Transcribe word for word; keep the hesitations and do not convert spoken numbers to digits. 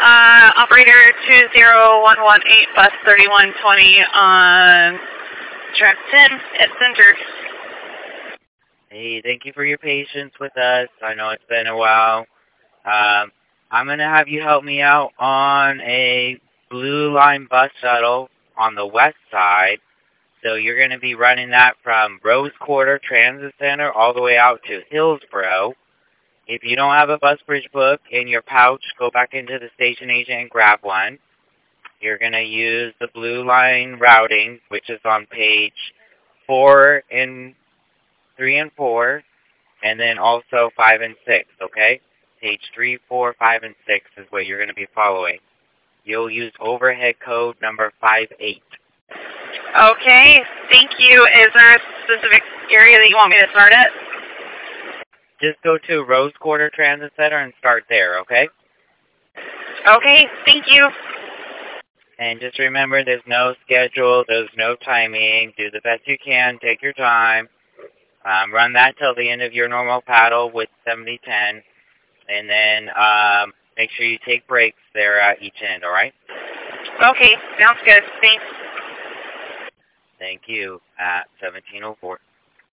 Uh, operator two zero one one eight, bus thirty-one twenty on track ten at Center. Hey, thank you for your patience with us. I know it's been a while. Um, I'm going to have you help me out on a Blue Line bus shuttle on the west side. So you're going to be running that from Rose Quarter Transit Center all the way out to Hillsboro. If you don't have a bus bridge book in your pouch, go back into the station agent and grab one. You're going to use the Blue Line routing, which is on page four and three and four, and then also five and six, okay? Page three, four, five, and six is what you're going to be following. You'll use overhead code number five eight. Okay, thank you. Is there a specific area that you want me to start at? Just go to Rose Quarter Transit Center and start there, okay? Okay, thank you. And just remember, there's no schedule, there's no timing. Do the best you can, take your time. Um, run that till the end of your normal paddle with seventy ten. And then um, make sure you take breaks there at each end, all right? Okay, sounds good. Thanks. Thank you. At seventeen oh four.